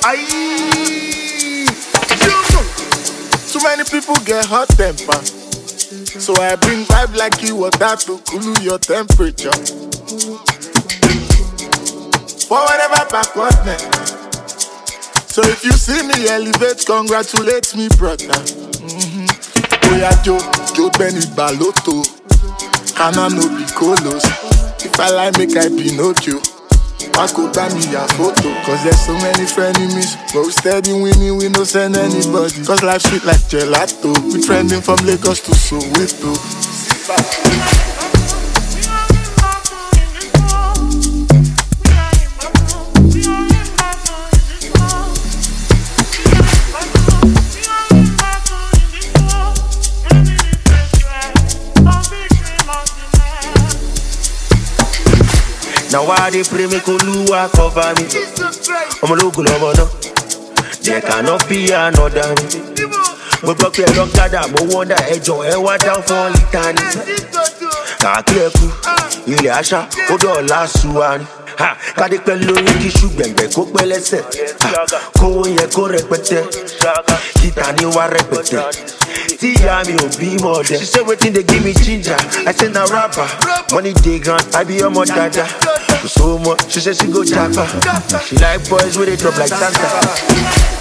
Aye. Too many people get hot temper, so I bring vibe like you water to cool your temperature. For whatever backwardness. So if you see me elevate, congratulate me, brother. Oya Joe Benny Baloto, Hana no be colos. If I like, make I Pinocchio. I could buy me a photo, cause there's so many frenemies. But we steady winning, we no send anybody. Cause life sweet like gelato. We trending from Lagos to Soweto. Now why they pray me Oluwa cover me? I'm a local lover. There cannot be another me. But block your long tada, but wonder ejo ewa down for eternity. Kakeku, ile asha, odo lasuani. Ha, kade pẹ̀lú igi ṣùgbẹ̀gbẹ̀ kó pẹ́ lẹ́sẹ̀. Kówó yẹ kó rẹpẹtẹ, kíta ni wá rẹpẹtẹ. Tí ìyá mi ò bímọ ọdẹ. She say wetin dey give me ginger, I say na rapper. Money dey ground, I be ọmọ dada. Kò sówó mọ́, she say she go japa. She like boys wey dey drop like Santa.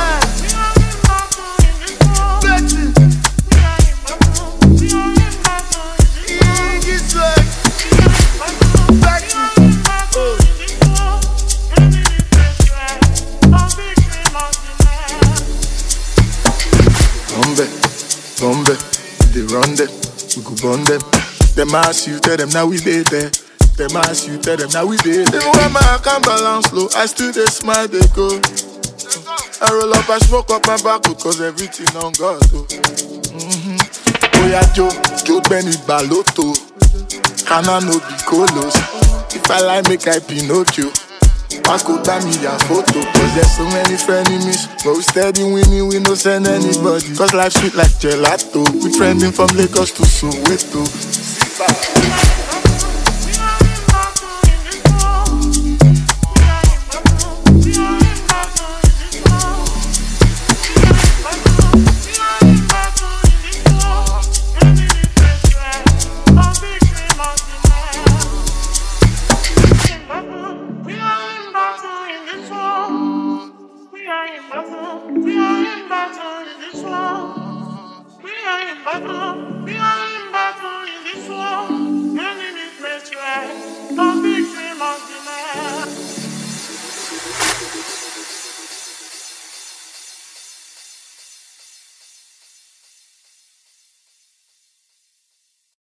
Bombe, they run them, we go burn them. Them ask you, tell them now we dey there. Them ask you, tell them now we dey there. Even when my account balance low, I still dey smile, they go. I roll up, I smoke up my back because everything on God. Oya Joe Benny Baloto, Hana no be colos. If I like, make I Pinocchio. I could buy me a photo, cause there's so many frenemies. But we steady winning, we no send anybody. Cause life sweet like gelato. We trending from Lagos to Soweto.